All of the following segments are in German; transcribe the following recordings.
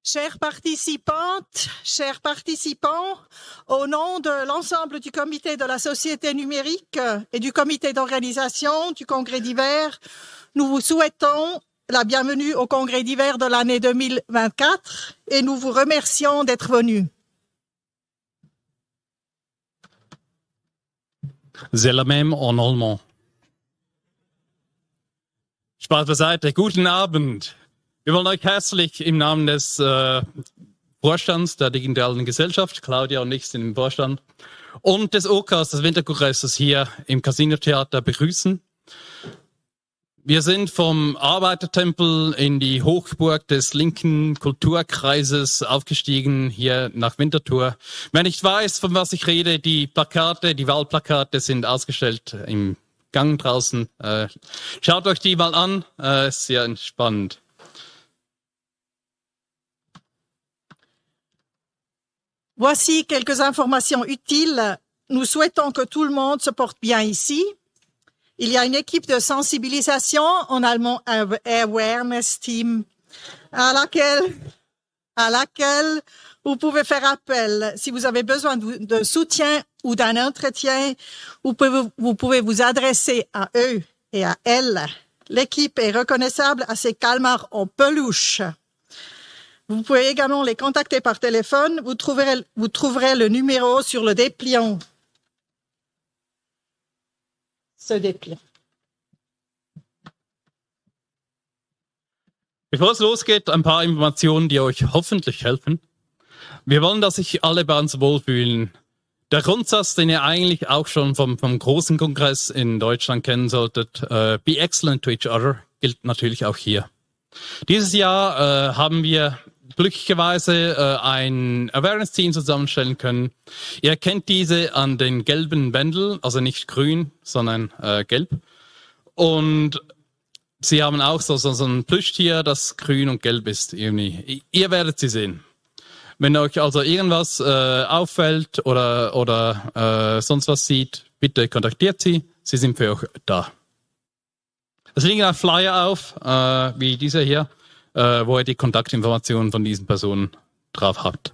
Chères participantes, chers participants, au nom de l'ensemble du comité de la Société numérique et du comité d'organisation du Congrès d'hiver, nous vous souhaitons la bienvenue au Congrès d'hiver de l'année 2024 et nous vous remercions d'être venus. C'est la même en allemand. Spaß beiseite. Guten Abend. Wir wollen euch herzlich im Namen des Vorstands der Digitalen Gesellschaft, Claudia und ich sind im Vorstand, und des OKAs, des Winterkongresses hier im Casino-Theater begrüßen. Wir sind vom Arbeitertempel in die Hochburg des linken Kulturkreises aufgestiegen, hier nach Winterthur. Wer nicht weiß, von was ich rede, die Plakate, die Wahlplakate sind ausgestellt im Gang draußen. Schaut euch die mal an, ist sehr spannend. Voici quelques informations utiles. Nous souhaitons que tout le monde se porte bien ici. Il y a une équipe de sensibilisation, en allemand Awareness Team, à laquelle vous pouvez faire appel. Si vous avez besoin de soutien ou d'un entretien, vous pouvez vous adresser à eux et à elles. L'équipe est reconnaissable à ces calmars en peluche. Vous pouvez également les contacter par téléphone. Vous trouverez le numéro sur le dépliant. Ce dépliant. Bevor es losgeht, ein paar Informationen, die euch hoffentlich helfen. Wir wollen, dass sich alle bei uns wohlfühlen. Der Grundsatz, den ihr eigentlich auch schon vom großen Kongress in Deutschland kennen solltet, be excellent to each other, gilt natürlich auch hier. Dieses Jahr haben wir glücklicherweise ein Awareness-Team zusammenstellen können. Ihr erkennt diese an den gelben Bändeln, also nicht grün, sondern gelb. Und sie haben auch so ein Plüschtier, das grün und gelb ist. Irgendwie. Ihr werdet sie sehen. Wenn euch also irgendwas auffällt oder sonst was sieht, bitte kontaktiert sie. Sie sind für euch da. Es liegen auch Flyer auf, wie dieser hier, wo ihr die Kontaktinformationen von diesen Personen drauf habt.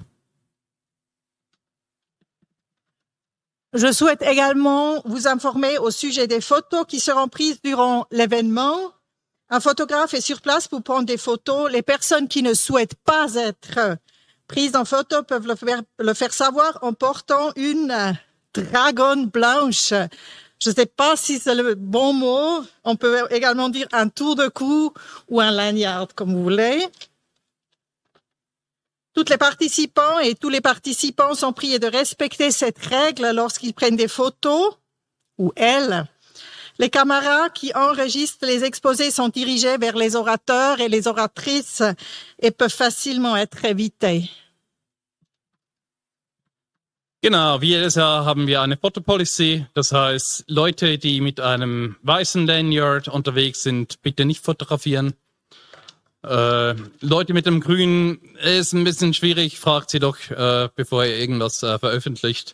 Je souhaite également vous informer au sujet des photos qui seront prises durant l'événement. Un photographe est sur place pour prendre des photos. Les personnes qui ne souhaitent pas être prises en photo peuvent le faire savoir en portant une dragonne blanche. Je ne sais pas si c'est le bon mot. On peut également dire un tour de cou ou un lanyard, comme vous voulez. Toutes les participants et tous les participants sont priés de respecter cette règle lorsqu'ils prennent des photos, ou elles. Les caméras qui enregistrent les exposés sont dirigées vers les orateurs et les oratrices et peuvent facilement être évitées. Genau, wie jedes Jahr haben wir eine Fotopolicy. Das heißt, Leute, die mit einem weißen Lanyard unterwegs sind, bitte nicht fotografieren. Leute mit dem grünen ist ein bisschen schwierig. Fragt sie doch, bevor ihr irgendwas veröffentlicht.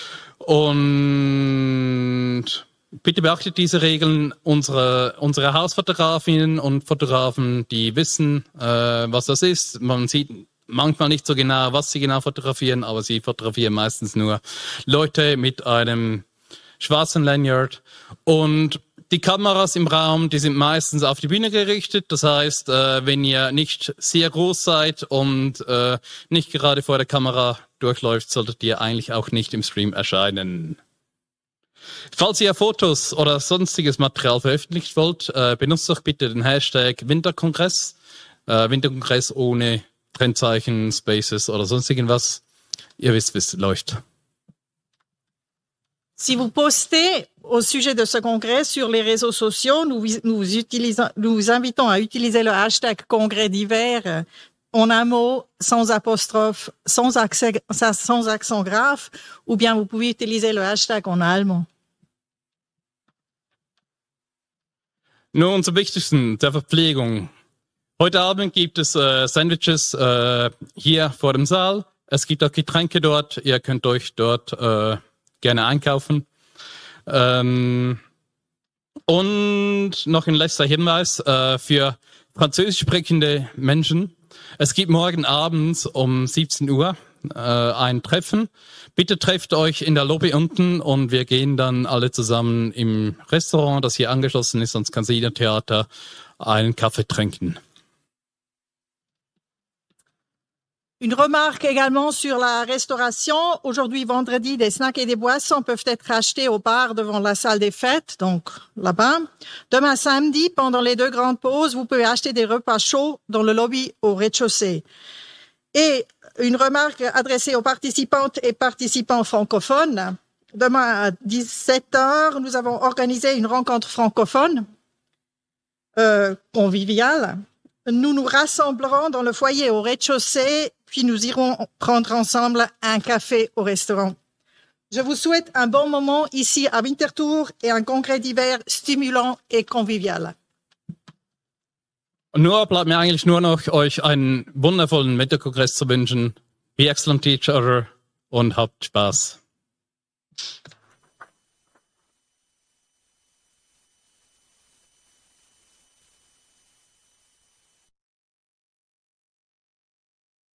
Und bitte beachtet diese Regeln. Unsere Hausfotografinnen und Fotografen, die wissen, was das ist. Man sieht manchmal nicht so genau, was sie genau fotografieren, aber sie fotografieren meistens nur Leute mit einem schwarzen Lanyard. Und die Kameras im Raum, die sind meistens auf die Bühne gerichtet. Das heißt, wenn ihr nicht sehr groß seid und nicht gerade vor der Kamera durchläuft, solltet ihr eigentlich auch nicht im Stream erscheinen. Falls ihr Fotos oder sonstiges Material veröffentlicht wollt, benutzt doch bitte den Hashtag Winterkongress. Winterkongress ohne Trennzeichen, Spaces oder sonst irgendwas. Ihr wisst, wie es läuft. Si vous postez au sujet de ce congrès sur les réseaux sociaux, nous vous invitons à utiliser le hashtag congrès d'hiver en un mot, sans apostrophe, sans accent grave, ou bien vous pouvez utiliser le hashtag en allemand. Nun zum Wichtigsten, der Verpflegung. Heute Abend gibt es Sandwiches hier vor dem Saal. Es gibt auch Getränke dort. Ihr könnt euch dort gerne einkaufen. Und noch ein letzter Hinweis für französisch sprechende Menschen. Es gibt morgen abends um 17 Uhr ein Treffen. Bitte trefft euch in der Lobby unten und wir gehen dann alle zusammen im Restaurant, das hier angeschlossen ist, ans Casino Theater, einen Kaffee trinken. Une remarque également sur la restauration. Aujourd'hui, vendredi, des snacks et des boissons peuvent être achetés au bar devant la salle des fêtes, donc là-bas. Demain, samedi, pendant les 2 grandes pauses, vous pouvez acheter des repas chauds dans le lobby au rez-de-chaussée. Et une remarque adressée aux participantes et participants francophones. Demain à 17h, nous avons organisé une rencontre francophone conviviale. Nous nous rassemblerons dans le foyer au rez-de-chaussée, puis nous irons prendre ensemble un café au restaurant. Je vous souhaite un bon moment ici à Winterthur et un congrès d'hiver stimulant et convivial. Und nur bleibt mir eigentlich nur noch, euch einen wundervollen Winterkongress zu wünschen. Be excellent to each other und habt Spaß.